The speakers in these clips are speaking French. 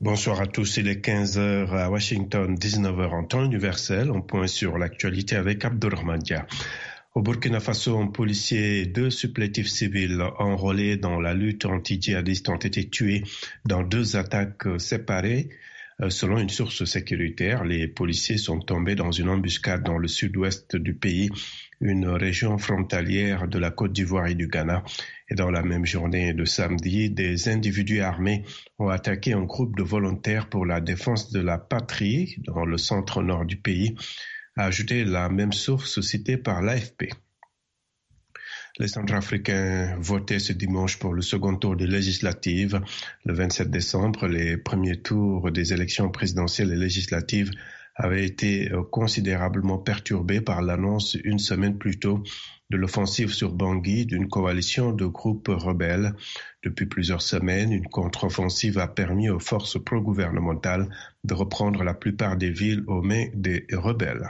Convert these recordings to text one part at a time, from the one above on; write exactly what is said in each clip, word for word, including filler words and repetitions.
Bonsoir à tous, il est quinze heures à Washington, dix-neuf heures en temps universel. On point sur l'actualité avec Abdurrahman Dia. Au Burkina Faso, un policier et deux supplétifs civils enrôlés dans la lutte anti-djihadiste ont été tués dans deux attaques séparées. Selon une source sécuritaire, les policiers sont tombés dans une embuscade dans le sud-ouest du pays, une région frontalière de la Côte d'Ivoire et du Ghana. Et dans la même journée de samedi, des individus armés ont attaqué un groupe de volontaires pour la défense de la patrie dans le centre-nord du pays, a ajouté la même source citée par l'A F P. Les Centrafricains votaient ce dimanche pour le second tour des législatives. Le vingt-sept décembre, les premiers tours des élections présidentielles et législatives avaient été considérablement perturbés par l'annonce une semaine plus tôt de l'offensive sur Bangui d'une coalition de groupes rebelles. Depuis plusieurs semaines, une contre-offensive a permis aux forces pro-gouvernementales de reprendre la plupart des villes aux mains des rebelles.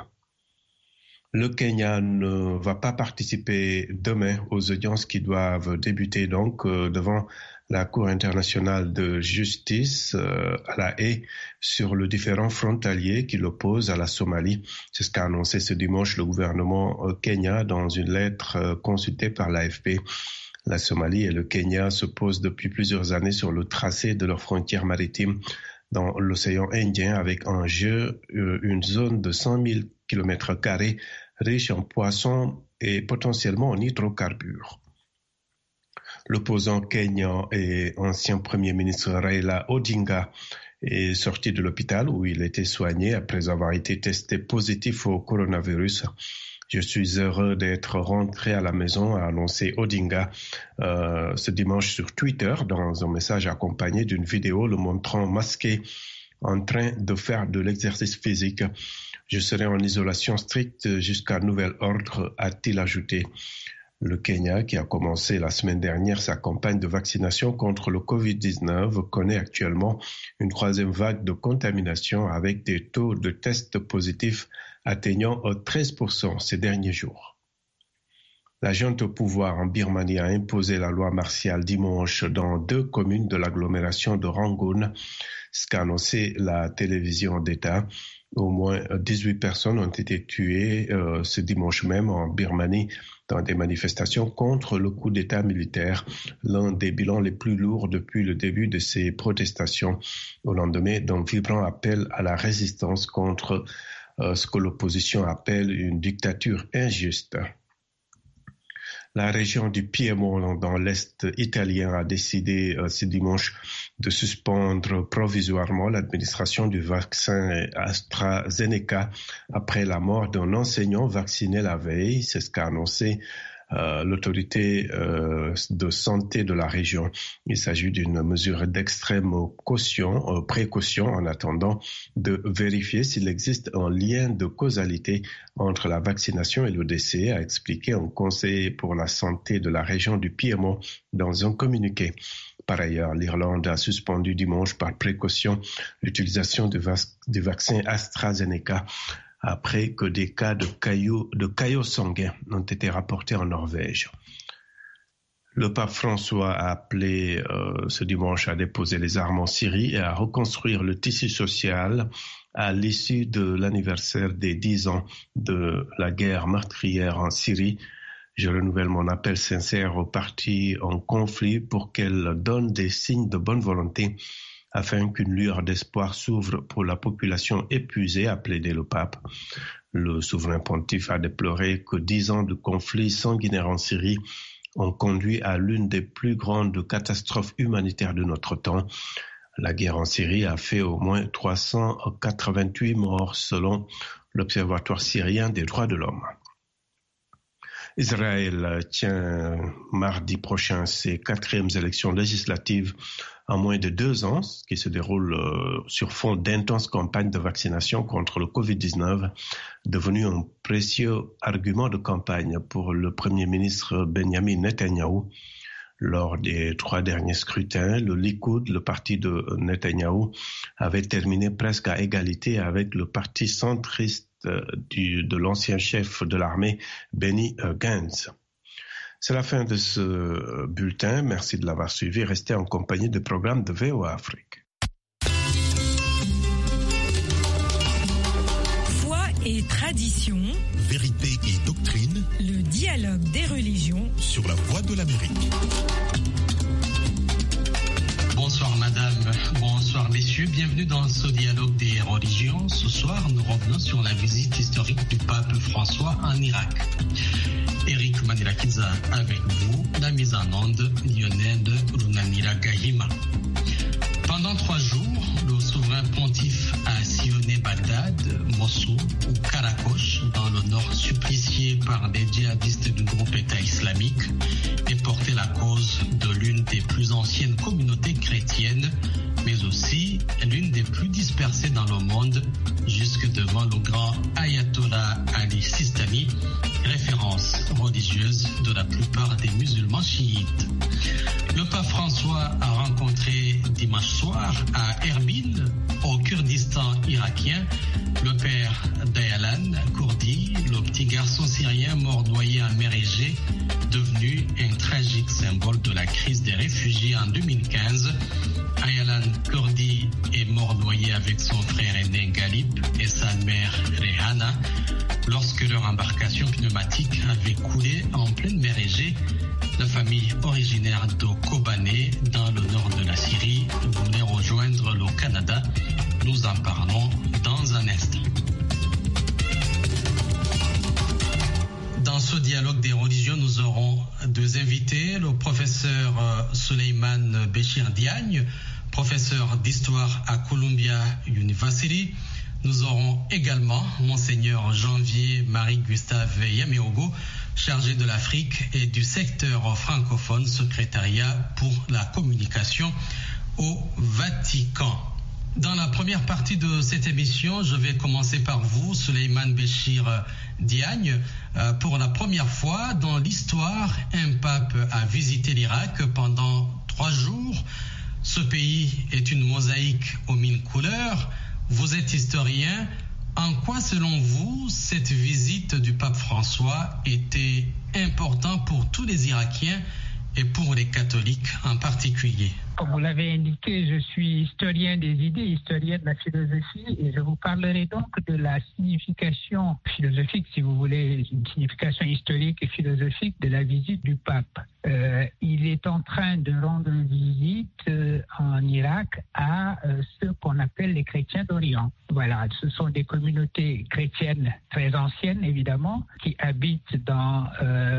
Le Kenya ne va pas participer demain aux audiences qui doivent débuter donc euh, devant la Cour internationale de justice euh, à La Haye sur le différend frontalier qui l'oppose à la Somalie. C'est ce qu'a annoncé ce dimanche le gouvernement euh, Kenya dans une lettre euh, consultée par l'A F P. La Somalie et le Kenya se posent depuis plusieurs années sur le tracé de leurs frontières maritimes dans l'océan Indien avec en jeu euh, une zone de cent mille kilomètres carrés riche en poissons et potentiellement en hydrocarbures. L'opposant kenyan et ancien premier ministre Raila Odinga est sorti de l'hôpital où il était soigné après avoir été testé positif au coronavirus. Je suis heureux d'être rentré à la maison, a annoncé Odinga euh, ce dimanche sur Twitter dans un message accompagné d'une vidéo le montrant masqué en train de faire de l'exercice physique. Je serai en isolation stricte jusqu'à nouvel ordre, a-t-il ajouté. Le Kenya, qui a commencé la semaine dernière sa campagne de vaccination contre le covid dix-neuf, connaît actuellement une troisième vague de contamination avec des taux de tests positifs atteignant treize pour cent ces derniers jours. La junte au pouvoir en Birmanie a imposé la loi martiale dimanche dans deux communes de l'agglomération de Rangoon, ce qu'a annoncé la télévision d'État. Au moins dix-huit personnes ont été tuées euh, ce dimanche même en Birmanie dans des manifestations contre le coup d'État militaire, l'un des bilans les plus lourds depuis le début de ces protestations, au lendemain d'un vibrant appel à la résistance contre euh, ce que l'opposition appelle une dictature injuste. La région du Piémont, dans l'Est italien, a décidé euh, ce dimanche de suspendre provisoirement l'administration du vaccin AstraZeneca après la mort d'un enseignant vacciné la veille. C'est ce qu'a annoncé euh, l'autorité euh, de santé de la région. Il s'agit d'une mesure d'extrême caution, euh, précaution en attendant de vérifier s'il existe un lien de causalité entre la vaccination et le décès, a expliqué un conseiller pour la santé de la région du Piémont dans un communiqué. Par ailleurs, l'Irlande a suspendu dimanche par précaution l'utilisation du, vac- du vaccin AstraZeneca après que des cas de caillots, de caillots sanguins ont été rapportés en Norvège. Le pape François a appelé euh, ce dimanche à déposer les armes en Syrie et à reconstruire le tissu social à l'issue de l'anniversaire des dix ans de la guerre meurtrière en Syrie. Je renouvelle mon appel sincère aux parties en conflit pour qu'elles donnent des signes de bonne volonté afin qu'une lueur d'espoir s'ouvre pour la population épuisée, a plaidé le pape. Le souverain pontife a déploré que dix ans de conflit sanguinaire en Syrie ont conduit à l'une des plus grandes catastrophes humanitaires de notre temps. La guerre en Syrie a fait au moins trois cent quatre-vingt-huit morts selon l'Observatoire syrien des droits de l'homme. Israël tient mardi prochain ses quatrièmes élections législatives en moins de deux ans, ce qui se déroule sur fond d'intenses campagnes de vaccination contre le covid dix-neuf, devenu un précieux argument de campagne pour le Premier ministre Benjamin Netanyahou. Lors des trois derniers scrutins, le Likoud, le parti de Netanyahou, avait terminé presque à égalité avec le parti centriste du, de l'ancien chef de l'armée, Benny Gantz. C'est la fin de ce bulletin. Merci de l'avoir suivi. Restez en compagnie du programme de V O A Afrique. et tradition, vérité et doctrine, le dialogue des religions sur la Voix de l'Amérique. Bonsoir madame, bonsoir messieurs, bienvenue dans ce dialogue des religions. Ce soir, nous revenons sur la visite historique du pape François en Irak. Eric Manilakiza avec vous, la mise en onde Lionel Runanira Gahima. Pendant trois jours, le souverain pontife a sillonné Bagdad, Mossoul ou Karakosh dans le nord, supplicié par des djihadistes du groupe État islamique et porté la cause de l'une des plus anciennes communautés chrétiennes, mais aussi l'une des plus dispersées dans le monde, jusque devant le grand Ayatollah Ali Sistani, référence religieuse de la plupart des musulmans chiites. Le pape François a rencontré dimanche soir à Erbil, au Kurdistan irakien, le père d'Ayalan Kurdi, le petit garçon syrien mort noyé en mer Égée, devenu un tragique symbole de la crise des réfugiés en deux mille quinze. Ayalan Kurdi est mort noyé avec son frère aîné Galip et sa mère Rehana lorsque leur embarcation pneumatique avait coulé en pleine mer Égée. La famille originaire de Kobané, dans le nord de la Syrie, voulait rejoindre le Canada. Nous en parlons dans un instant. Dans ce dialogue des religions, nous aurons deux invités. Le professeur Souleymane Béchir Diagne, professeur d'histoire à Columbia University. Nous aurons également Monseigneur Janvier Marie-Gustave Yameogo, chargé de l'Afrique et du secteur francophone, secrétariat pour la communication au Vatican. Dans la première partie de cette émission, je vais commencer par vous, Souleymane Béchir Diagne. Euh, pour la première fois dans l'histoire, un pape a visité l'Irak pendant trois jours. Ce pays est une mosaïque aux mille couleurs. Vous êtes historien. En quoi, selon vous, cette visite du pape François était importante pour tous les Irakiens et pour les catholiques en particulier? Comme vous l'avez indiqué, je suis historien des idées, historien de la philosophie, et je vous parlerai donc de la signification philosophique, si vous voulez, une signification historique et philosophique de la visite du pape. Euh, il est en train de rendre visite euh, en Irak à euh, ceux qu'on appelle les chrétiens d'Orient. Voilà, ce sont des communautés chrétiennes très anciennes, évidemment, qui habitent dans euh,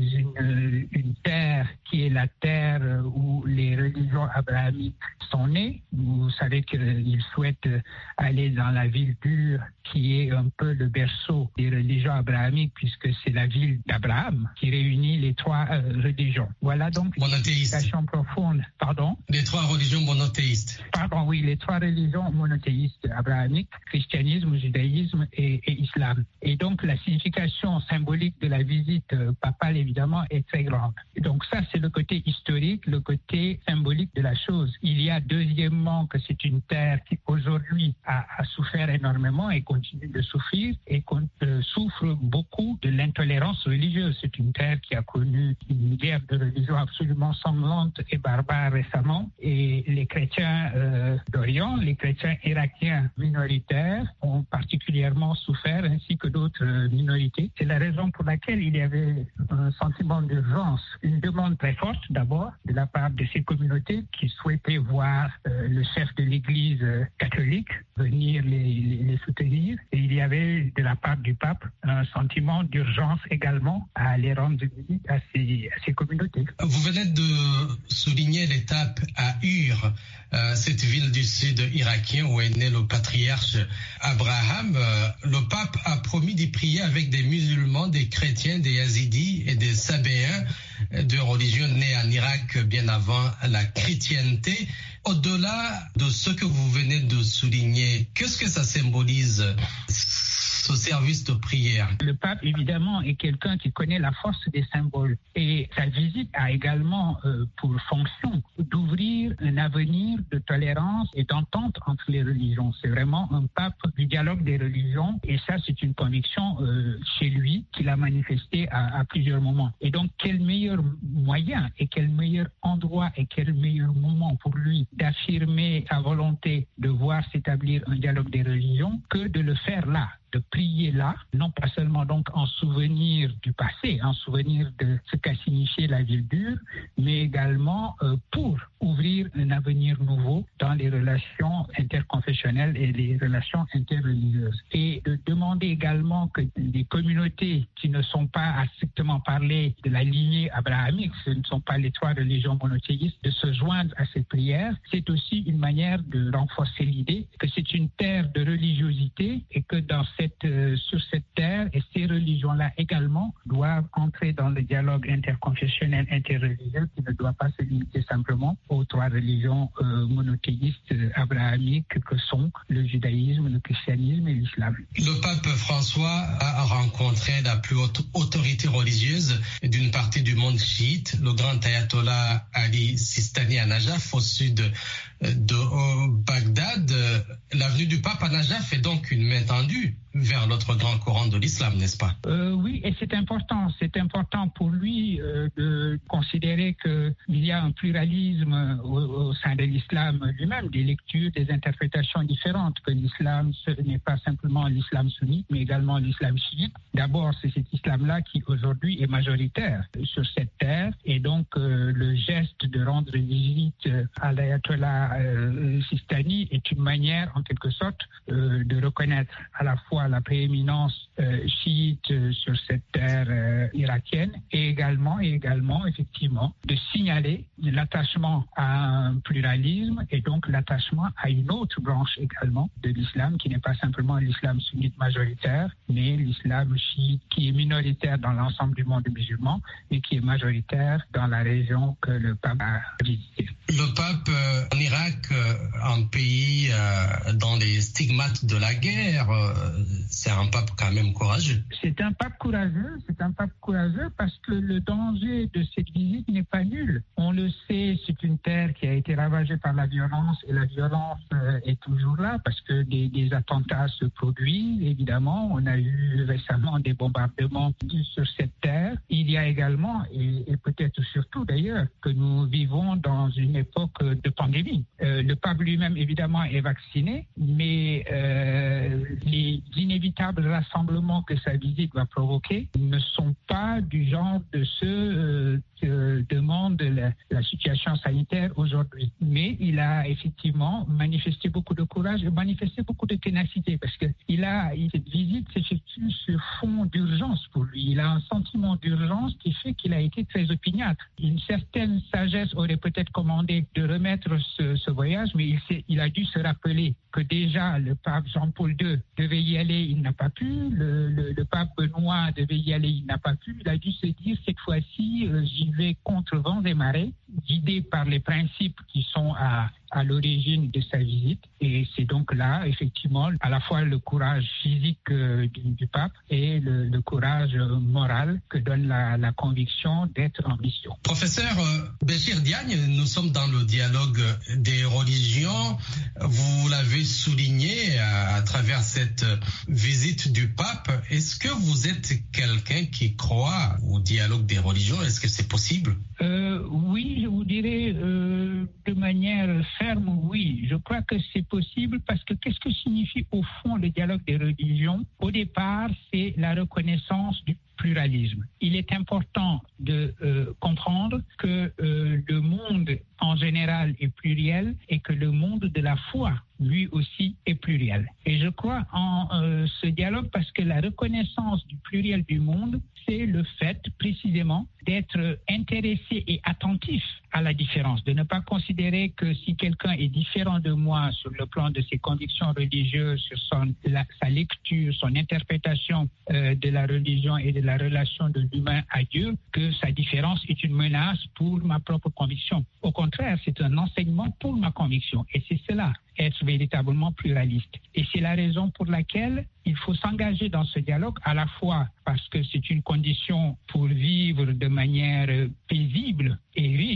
une, une terre qui est la terre où les religions abrahamiques sont nées. Vous savez qu'ils souhaitent aller dans la ville d'Ur, qui est un peu le berceau des religions abrahamiques, puisque c'est la ville d'Abraham qui réunit les trois euh, religions. Voilà donc une signification profonde. Pardon? Les trois religions monothéistes. Pardon, oui, les trois religions monothéistes abrahamiques, christianisme, judaïsme et, et islam. Et donc la signification symbolique de la visite euh, papale, évidemment, est très grande. Et donc ça, c'est le côté historique, le côté symbolique de la chose. Il y a deuxièmement que c'est une terre qui aujourd'hui a, a souffert énormément et continue de souffrir et qu'on euh, souffre beaucoup de l'intolérance religieuse. C'est une terre qui a connu une guerre de religion absolument sanglante et barbare récemment, et les chrétiens euh, d'Orient, les chrétiens irakiens minoritaires ont particulièrement souffert, ainsi que d'autres euh, minorités. C'est la raison pour laquelle il y avait un sentiment d'urgence, une demande très forte d'abord de la part de ces communautés qui souhaitaient voir euh, le chef de l'Église euh, catholique venir les, les, les soutenir. Et il y avait de la part du pape un sentiment d'urgence également à aller rendre visite à ces, à ces communautés. Vous venez de souligner l'étape à Ur, euh, cette ville du sud irakien où est né le patriarche Abraham. Euh, le pape a promis d'y prier avec des musulmans, des chrétiens, des yazidis et des sabéens, deux religions nées en Irak bien avant la chrétienté. Au-delà de ce que vous venez de souligner, qu'est-ce que ça symbolise, ce service de prière? Le pape, évidemment, est quelqu'un qui connaît la force des symboles. Et sa visite a également euh, pour fonction d'ouvrir ouvrir un avenir de tolérance et d'entente entre les religions. C'est vraiment un pape du dialogue des religions et ça, c'est une conviction euh, chez lui qu'il a manifesté à, à plusieurs moments. Et donc, quel meilleur moyen et quel meilleur endroit et quel meilleur moment pour lui d'affirmer sa volonté de voir s'établir un dialogue des religions que de le faire là, de prier là, non pas seulement donc en souvenir du passé, en souvenir de ce qu'a signifié la ville dure, mais également euh, pour ouvrir un avenir nouveau dans les relations interconfessionnelles et les relations interreligieuses. Et de demander également que les communautés qui ne sont pas à strictement parler de la lignée abrahamique, ce ne sont pas les trois religions monothéistes, de se joindre à ces prières, c'est aussi une manière de renforcer l'idée que c'est une terre de religiosité et que dans cette, euh, sur cette terre, et ces religions-là également doivent entrer dans le dialogue interconfessionnel, interreligieux qui ne doit pas se limiter simplement aux trois religions euh, monothéistes euh, abrahamiques que sont le judaïsme, le christianisme et l'islam. Le pape François a rencontré la plus haute autorité religieuse d'une partie du monde chiite, le grand ayatollah Ali Sistani à Najaf, au sud de Bagdad. L'avenue du pape à Najaf est donc une main tendue vers l'autre grand courant de l'islam, n'est-ce pas? euh, Oui, et c'est important. C'est important pour lui euh, de considérer qu'il y a un pluralisme au, au sein de l'islam lui-même, des lectures, des interprétations différentes, que l'islam ce n'est pas simplement l'islam sunnite, mais également l'islam chiite. D'abord, c'est cet islam-là qui aujourd'hui est majoritaire sur cette terre, et donc euh, le geste de rendre visite à l'ayatollah euh, Sistani est une manière, en quelque sorte, euh, de reconnaître à la fois la prééminence euh, chiite euh, sur cette terre euh, irakienne et également, et également, effectivement, de signaler l'attachement à un pluralisme et donc l'attachement à une autre branche également de l'islam qui n'est pas simplement l'islam sunnite majoritaire, mais l'islam chiite qui est minoritaire dans l'ensemble du monde musulman et qui est majoritaire dans la région que le pape a visitée. Le pape euh, en Irak, euh, un pays euh, dans les stigmates de la guerre, euh, c'est un pape quand même courageux. C'est un pape courageux, c'est un pape courageux parce que le danger de cette visite n'est pas nul. On le sait, c'est une terre qui a été ravagée par la violence et la violence euh, est toujours là parce que des, des attentats se produisent, évidemment. On a eu récemment des bombardements sur cette terre. Il y a également, et, et peut-être surtout d'ailleurs, que nous vivons dans une époque de pandémie. Euh, le pape lui-même, évidemment, est vacciné, mais euh, les inévitables rassemblements que sa visite va provoquer ne sont pas du genre de ceux euh, que demande la, la situation sanitaire aujourd'hui. Mais il a effectivement manifesté beaucoup de courage et manifesté beaucoup de ténacité parce que il a, cette visite s'effectue sur fond d'urgence pour lui. Il a un sentiment d'urgence qui fait qu'il a été très opiniâtre. Une certaine sagesse aurait peut-être commandé de remettre ce, ce voyage, mais il, s'est, il a dû se rappeler que déjà le pape Jean-Paul deux devait y aller, il n'a pas pu. Le, le, le pape Benoît devait y aller, il n'a pas pu. Il a dû se dire cette fois-ci, euh, j'y vais contre vents et marées, guidé par les principes qui sont à, à l'origine de sa visite. Et c'est donc là, effectivement, à la fois le courage physique euh, du, du pape et le, le courage moral que donne la, la conviction d'être en mission. Professeur euh, Béchir Diagne, nous sommes dans le dialogue des religions. Vous l'avez souligné à, à travers cette visite du pape. Est-ce que vous êtes quelqu'un qui croit au dialogue des religions? Est-ce que c'est possible? Euh, oui, je vous dirais euh, de manière ferme, oui. Je crois que c'est possible parce que qu'est-ce que signifie au fond le dialogue des religions? Au départ, c'est la reconnaissance du pluralisme. Il est important de euh, comprendre que euh, le monde en général est pluriel et que le monde de la foi, lui aussi, est pluriel. Et je crois en euh, ce dialogue parce que la reconnaissance du pluriel du monde, c'est le fait précisément d'être intéressé et attentif à la différence, de ne pas considérer que si quelqu'un est différent de moi sur le plan de ses convictions religieuses, sur son, la, sa lecture, son interprétation euh, de la religion et de la relation de l'humain à Dieu, que sa différence est une menace pour ma propre conviction. Au contraire, c'est un enseignement pour ma conviction. Et c'est cela, être véritablement pluraliste. Et c'est la raison pour laquelle il faut s'engager dans ce dialogue, à la fois parce que c'est une condition pour vivre de manière paisible et riche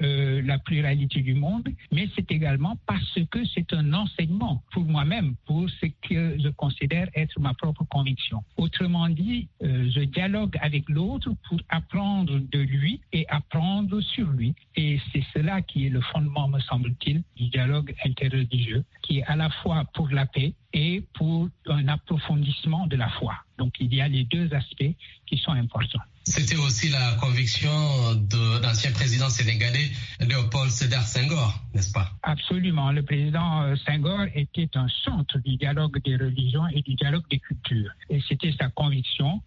euh, la pluralité du monde, mais c'est également parce que c'est un enseignement pour moi-même, pour ce que je considère être ma propre conviction. Autrement dit, euh, je dialogue avec l'autre pour apprendre de lui et apprendre sur lui. Et c'est cela qui est le fondement, me semble-t-il, du dialogue interreligieux, qui est à la fois pour la paix et pour un approfondissement de la foi. Donc il y a les deux aspects qui sont importants. C'était aussi la conviction de l'ancien président sénégalais Léopold Sédar Senghor, n'est-ce pas? Absolument. Le président Senghor était un centre du dialogue des religions et du dialogue des cultures. Et c'était sa conviction.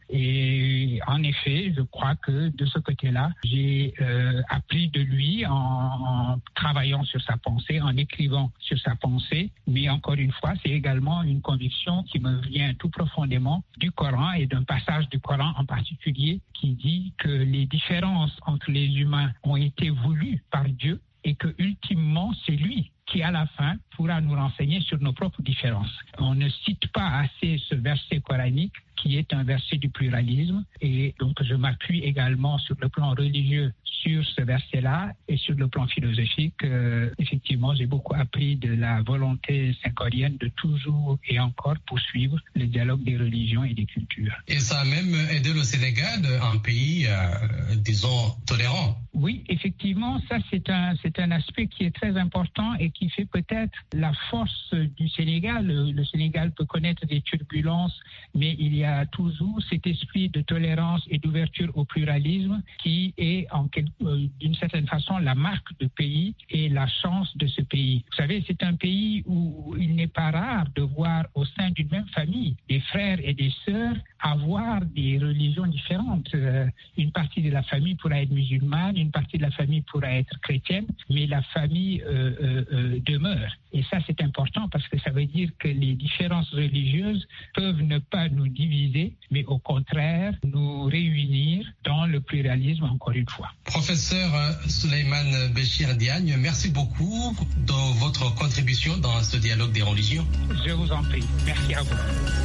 Et en effet, je crois que de ce côté-là, j'ai euh, appris de lui en, en travaillant sur sa pensée, en écrivant sur sa pensée. Mais encore une fois, c'est également une conviction qui me vient tout profondément du Coran et d'un passage du Coran en particulier qui dit que les différences entre les humains ont été voulues par Dieu et que ultimement c'est lui qui à la fin pourra nous renseigner sur nos propres différences. On ne cite pas assez ce verset coranique qui est un verset du pluralisme et donc je m'appuie également sur le plan religieux sur ce verset-là et sur le plan philosophique. Euh, effectivement, j'ai beaucoup appris de la volonté senghorienne de toujours et encore poursuivre le dialogue des religions et des cultures. Et ça a même aidé le Sénégal, un pays, euh, disons, tolérant. Oui, effectivement, ça c'est un, c'est un aspect qui est très important et qui fait peut-être la force du Sénégal. Le, le Sénégal peut connaître des turbulences, mais il y a toujours cet esprit de tolérance et d'ouverture au pluralisme qui est en quelque, euh, d'une certaine façon la marque de pays et la chance de ce pays. Vous savez, c'est un pays où il n'est pas rare de voir au sein d'une même famille des frères et des sœurs avoir des religions différentes. Euh, une partie de la famille pourra être musulmane, une partie de la famille pourra être chrétienne, mais la famille euh, euh, euh, demeure. Et ça, c'est important parce que ça veut dire que les différences religieuses peuvent ne pas nous diviser, mais au contraire, nous réunir dans le pluralisme, encore une fois. Professeur Souleymane Béchir Diagne, merci beaucoup de votre contribution dans ce dialogue des religions. Je vous en prie. Merci à vous.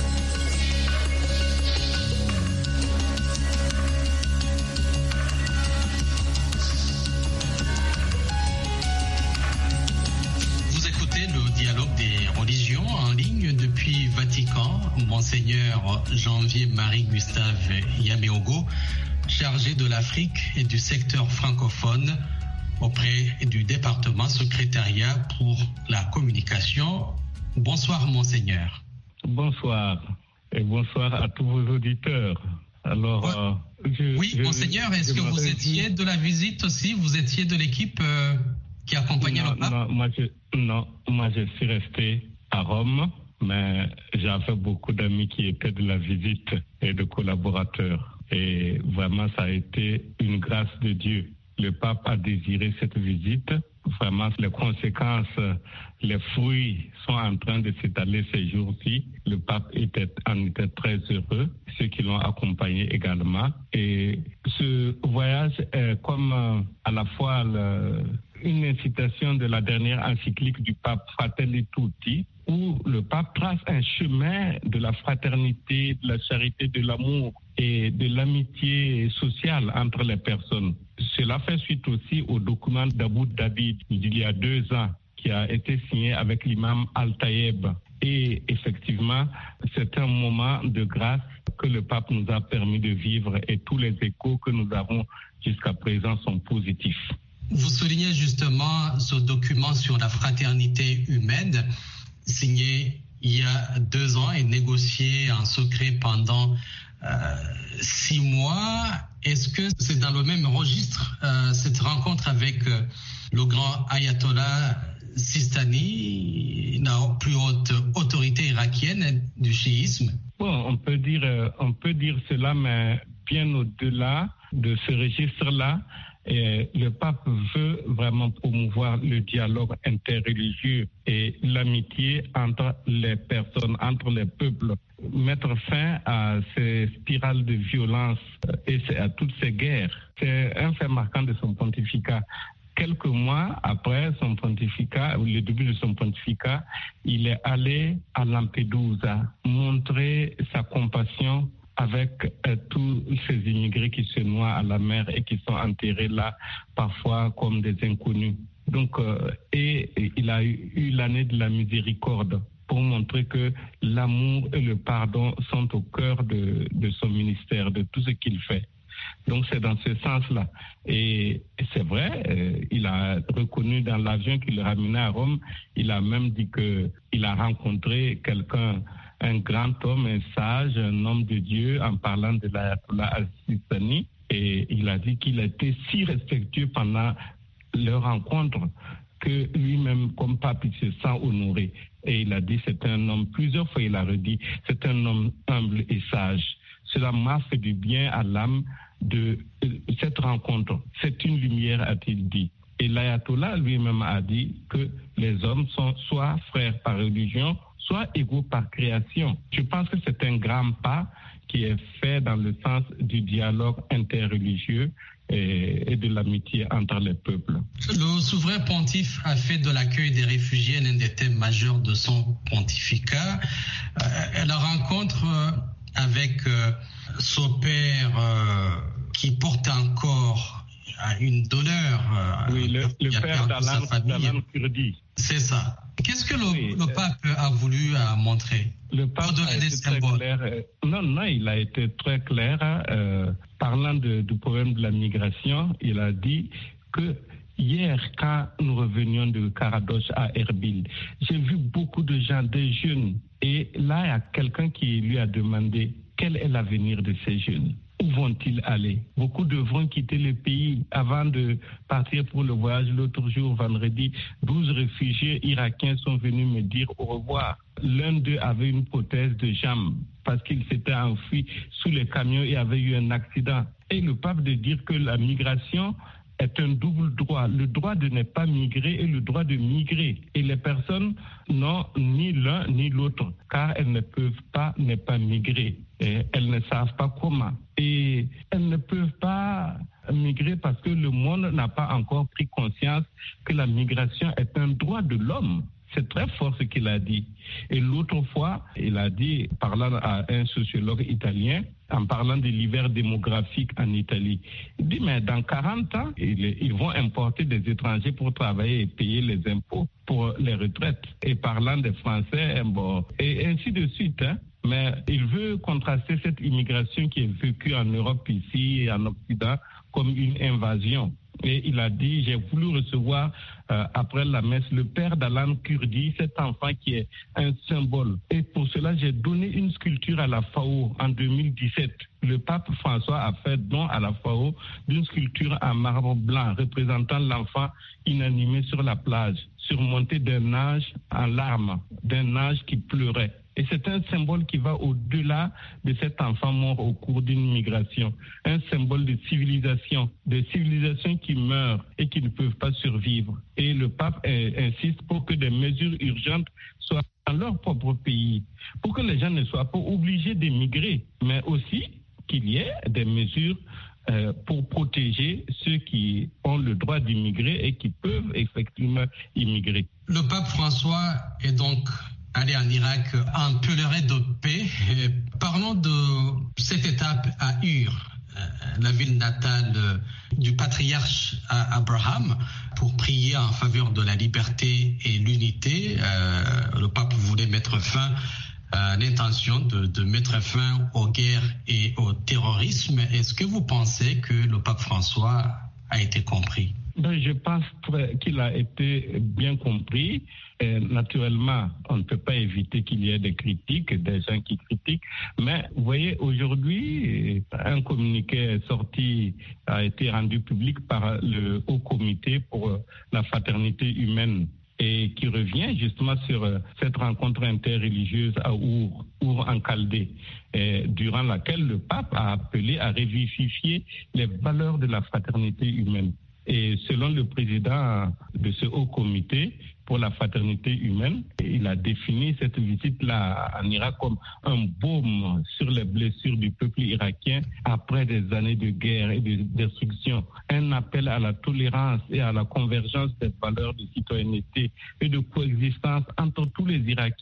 En ligne depuis Vatican, Monseigneur Janvier-Marie Gustave Yaméogo, chargé de l'Afrique et du secteur francophone auprès du département secrétariat pour la communication. Bonsoir Monseigneur. Bonsoir et bonsoir à tous vos auditeurs. Alors, ouais. euh, je, oui, je, Monseigneur, est-ce je que vous étiez de la visite aussi? Vous étiez de l'équipe euh, qui accompagnait non, le pape? Non, moi je, non, moi je suis resté à Rome, mais j'avais beaucoup d'amis qui étaient de la visite et de collaborateurs. Et vraiment, ça a été une grâce de Dieu. Le pape a désiré cette visite. Vraiment, les conséquences, les fruits sont en train de s'étaler ces jours-ci. Le pape était, en était très heureux, ceux qui l'ont accompagné également. Et ce voyage est comme euh, à la fois le, une incitation de la dernière encyclique du pape Fratelli Tutti, où le pape trace un chemin de la fraternité, de la charité, de l'amour et de l'amitié sociale entre les personnes. Cela fait suite aussi au document d'Abu Dhabi d'il y a deux ans, qui a été signé avec l'imam Al-Tayeb. Et effectivement, c'est un moment de grâce que le pape nous a permis de vivre et tous les échos que nous avons jusqu'à présent sont positifs. Vous soulignez justement ce document sur la fraternité humaine, signé il y a deux ans et négocié en secret pendant euh, six mois. Est-ce que c'est dans le même registre, euh, cette rencontre avec euh, le grand ayatollah Sistani, la plus haute autorité irakienne du chiisme? Bon, on peut dire, euh, on peut dire cela, mais bien au-delà de ce registre-là, et le pape veut vraiment promouvoir le dialogue interreligieux et l'amitié entre les personnes, entre les peuples, mettre fin à ces spirales de violence et à toutes ces guerres. C'est un fait marquant de son pontificat. Quelques mois après son pontificat, ou le début de son pontificat, il est allé à Lampedusa montrer sa compassion avec euh, tous ces immigrés qui se noient à la mer et qui sont enterrés là, parfois comme des inconnus. Donc, euh, et, et il a eu, eu l'année de la miséricorde pour montrer que l'amour et le pardon sont au cœur de, de son ministère, de tout ce qu'il fait. Donc c'est dans ce sens-là. Et c'est vrai, euh, il a reconnu dans l'avion qui le ramenait à Rome, il a même dit qu'il a rencontré quelqu'un, un grand homme, un sage, un homme de Dieu, en parlant de l'Ayatollah al-Sistani. Et il a dit qu'il était si respectueux pendant leur rencontre que lui-même, comme pape, il se sent honoré. Et il a dit, c'est un homme, plusieurs fois il a redit, c'est un homme humble et sage. Cela m'a fait du bien à l'âme de cette rencontre. C'est une lumière, a-t-il dit. Et l'Ayatollah lui-même a dit que les hommes sont soit frères par religion, soit égaux par création. Je pense que c'est un grand pas qui est fait dans le sens du dialogue interreligieux et de l'amitié entre les peuples. Le souverain pontife a fait de l'accueil des réfugiés l'un des thèmes majeurs de son pontificat. Euh, la rencontre avec euh, son père euh, qui porte encore une douleur. Euh, oui, le, le père d'Alan Kurdi. C'est ça. Qu'est-ce que le, oui, le pape a voulu euh, montrer? Le pape a été très clair. Non, non, il a été très clair. Euh, parlant de, du problème de la migration, il a dit que hier, quand nous revenions de Karadosh à Erbil, j'ai vu beaucoup de gens, des jeunes. Et là, il y a quelqu'un qui lui a demandé quel est l'avenir de ces jeunes. Où vont-ils aller? Beaucoup devront quitter le pays avant de partir pour le voyage. L'autre jour, vendredi, douze réfugiés irakiens sont venus me dire au revoir. L'un d'eux avait une prothèse de jambe parce qu'il s'était enfui sous les camions et avait eu un accident. Et le pape de dire que la migration est un double droit, le droit de ne pas migrer et le droit de migrer. Et les personnes n'ont ni l'un ni l'autre, car elles ne peuvent pas ne pas migrer. Et elles ne savent pas comment. Et elles ne peuvent pas migrer parce que le monde n'a pas encore pris conscience que la migration est un droit de l'homme. C'est très fort ce qu'il a dit. Et l'autre fois, il a dit, parlant à un sociologue italien, en parlant de l'hiver démographique en Italie, il dit, mais dans quarante ans, ils, ils vont importer des étrangers pour travailler et payer les impôts pour les retraites. Et parlant des Français, bon, et ainsi de suite, hein. Mais il veut contraster cette immigration qui est vécue en Europe ici et en Occident comme une invasion. Et il a dit, j'ai voulu recevoir euh, après la messe le père d'Alan Kurdi, cet enfant qui est un symbole. Et pour cela, j'ai donné une sculpture à la F A O en deux mille dix-sept. Le pape François a fait don à la F A O d'une sculpture en marbre blanc représentant l'enfant inanimé sur la plage, surmonté d'un ange en larmes, d'un ange qui pleurait. Et c'est un symbole qui va au-delà de cet enfant mort au cours d'une migration. Un symbole de civilisation, de civilisations qui meurent et qui ne peuvent pas survivre. Et le pape insiste pour que des mesures urgentes soient dans leur propre pays, pour que les gens ne soient pas obligés d'émigrer, mais aussi qu'il y ait des mesures euh, pour protéger ceux qui ont le droit d'immigrer et qui peuvent effectivement immigrer. Le pape François est donc aller en Irak en pèlerin de paix. Parlons de cette étape à Ur, la ville natale du patriarche Abraham, pour prier en faveur de la liberté et l'unité. Le pape voulait mettre fin à l'intention de, de mettre fin aux guerres et au terrorisme. Est-ce que vous pensez que le pape François a été compris? Ben, je pense qu'il a été bien compris. Et naturellement, on ne peut pas éviter qu'il y ait des critiques, des gens qui critiquent. Mais vous voyez, aujourd'hui, un communiqué est sorti, a été rendu public par le Haut Comité pour la fraternité humaine et qui revient justement sur cette rencontre interreligieuse à Our, Our en Chaldée, et durant laquelle le pape a appelé à revivifier les valeurs de la fraternité humaine. Et selon le président de ce haut comité pour la fraternité humaine, il a défini cette visite-là en Irak comme un baume sur les blessures du peuple irakien après des années de guerre et de destruction. Un appel à la tolérance et à la convergence des valeurs de citoyenneté et de coexistence entre tous les Irakiens.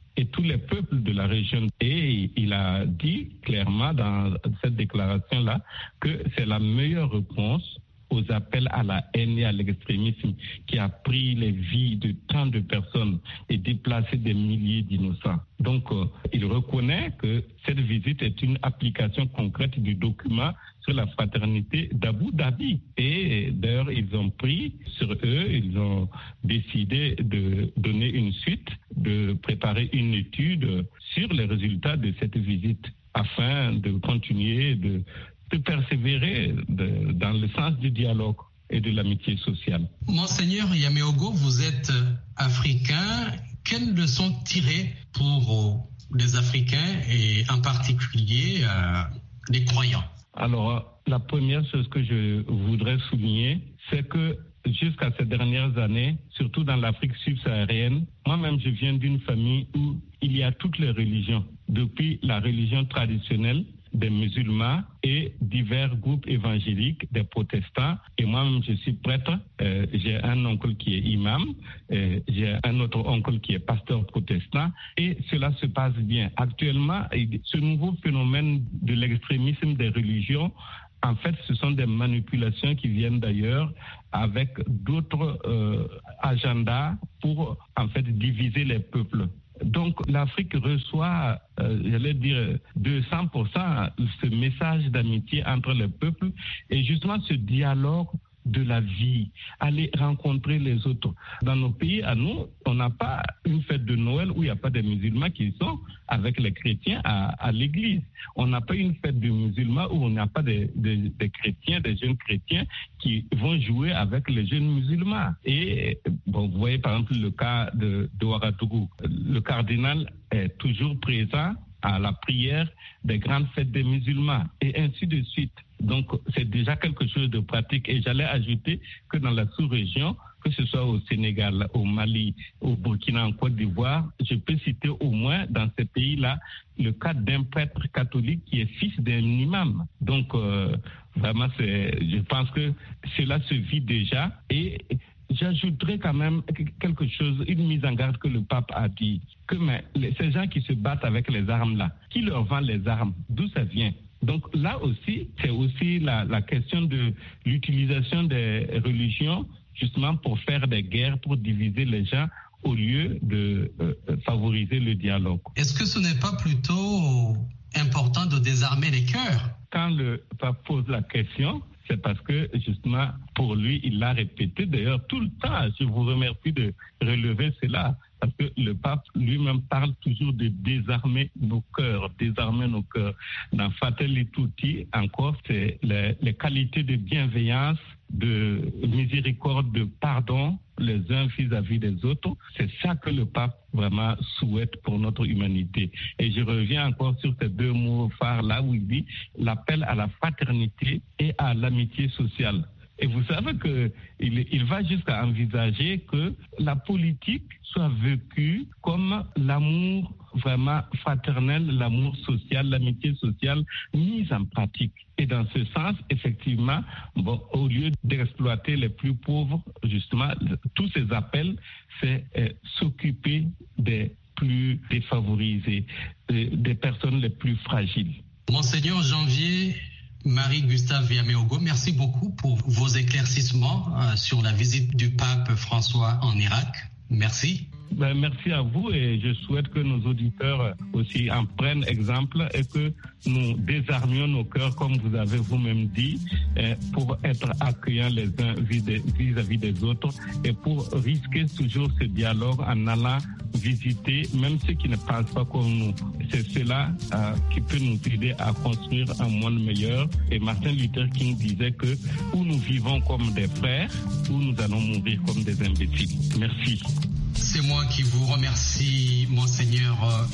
et tous les peuples de la région. Et il a dit clairement dans cette déclaration-là que c'est la meilleure réponse aux appels à la haine et à l'extrémisme qui a pris les vies de tant de personnes et déplacé des milliers d'innocents. Donc, euh, il reconnaît que cette visite est une application concrète du document sur la fraternité d'Abu Dhabi. Et d'ailleurs, ils ont pris sur eux, ils ont décidé de donner une suite, de préparer une étude sur les résultats de cette visite afin de continuer de de persévérer de, dans le sens du dialogue et de l'amitié sociale. Monseigneur Yaméogo, vous êtes africain. Quelles leçons tirer pour les Africains et en particulier euh, les croyants? Alors, la première chose que je voudrais souligner, c'est que jusqu'à ces dernières années, surtout dans l'Afrique subsaharienne, moi-même je viens d'une famille où il y a toutes les religions, depuis la religion traditionnelle des musulmans et divers groupes évangéliques, des protestants. Et moi-même, je suis prêtre. Euh, j'ai un oncle qui est imam. Euh, j'ai un autre oncle qui est pasteur protestant. Et cela se passe bien. Actuellement, ce nouveau phénomène de l'extrémisme des religions, en fait, ce sont des manipulations qui viennent d'ailleurs avec d'autres euh, agendas pour, en fait, diviser les peuples. Donc, l'Afrique reçoit, euh, j'allais dire, deux cents pour cent ce message d'amitié entre les peuples et justement ce dialogue de la vie, aller rencontrer les autres. Dans nos pays, à nous, on n'a pas une fête de Noël où il n'y a pas des musulmans qui sont avec les chrétiens à, à l'église. On n'a pas une fête de musulmans où on n'a pas des, des, des chrétiens, des jeunes chrétiens qui vont jouer avec les jeunes musulmans. Et bon, vous voyez par exemple le cas de, de Ouagadougou. Le cardinal est toujours présent à la prière des grandes fêtes des musulmans et ainsi de suite. Donc, c'est déjà quelque chose de pratique. Et j'allais ajouter que dans la sous-région, que ce soit au Sénégal, au Mali, au Burkina, en Côte d'Ivoire, je peux citer au moins dans ces pays-là le cas d'un prêtre catholique qui est fils d'un imam. Donc, euh, vraiment, c'est, je pense que cela se vit déjà. Et j'ajouterais quand même quelque chose, une mise en garde que le pape a dit, que mais, les, ces gens qui se battent avec les armes-là, qui leur vend les armes, d'où ça vient? Donc là aussi, c'est aussi la, la question de l'utilisation des religions justement pour faire des guerres, pour diviser les gens au lieu de euh, favoriser le dialogue. Est-ce que ce n'est pas plutôt important de désarmer les cœurs? Quand le pape pose la question, c'est parce que justement pour lui, il l'a répété d'ailleurs tout le temps. Je vous remercie de relever cela. Parce que le pape lui-même parle toujours de désarmer nos cœurs, désarmer nos cœurs. Dans Fratelli Tutti, encore, c'est les, les qualités de bienveillance, de miséricorde, de pardon, les uns vis-à-vis des autres. C'est ça que le pape vraiment souhaite pour notre humanité. Et je reviens encore sur ces deux mots phares-là où il dit l'appel à la fraternité et à l'amitié sociale. Et vous savez qu'il il va jusqu'à envisager que la politique soit vécue comme l'amour vraiment fraternel, l'amour social, l'amitié sociale mise en pratique. Et dans ce sens, effectivement, bon, au lieu d'exploiter les plus pauvres, justement, tous ces appels, c'est euh, s'occuper des plus défavorisés, euh, des personnes les plus fragiles. Monseigneur Janvier Marie-Gustave Yaméogo, merci beaucoup pour vos éclaircissements euh, sur la visite du pape François en Irak. Merci. Ben, merci à vous et je souhaite que nos auditeurs aussi en prennent exemple et que nous désarmions nos cœurs, comme vous avez vous-même dit, eh, pour être accueillants les uns vis-à-vis des autres et pour risquer toujours ce dialogue en allant visiter même ceux qui ne pensent pas comme nous. C'est cela euh, qui peut nous aider à construire un monde meilleur. Et Martin Luther King disait que où nous vivons comme des frères, où nous allons mourir comme des imbéciles. Merci. C'est moi qui vous remercie, Monseigneur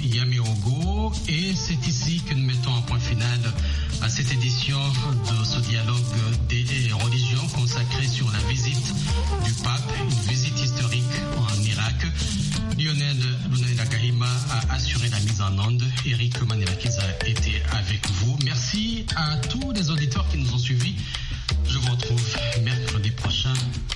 Yaméogo, et c'est ici que nous mettons un point final à cette édition de ce dialogue des religions consacré sur la visite du pape, une visite historique en Irak. Lionel Lunanila a assuré la mise en onde, Eric Manelakiza a été avec vous. Merci à tous les auditeurs qui nous ont suivis. Je vous retrouve mercredi prochain.